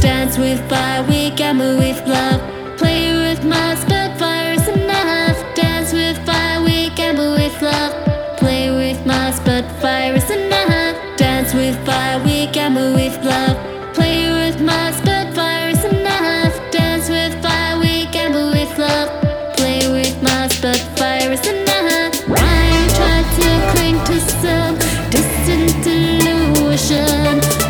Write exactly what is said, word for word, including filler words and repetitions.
Dance with fire, we gamble with love. Play with Mars, but fire is enough. Dance with fire, we gamble with love. Play with Mars, but fire is enough. Dance with fire, we gamble with love. Play with Mars, but fire is enough. Dance with fire, we gamble with love. Play with Mars, but fire is enough. Fire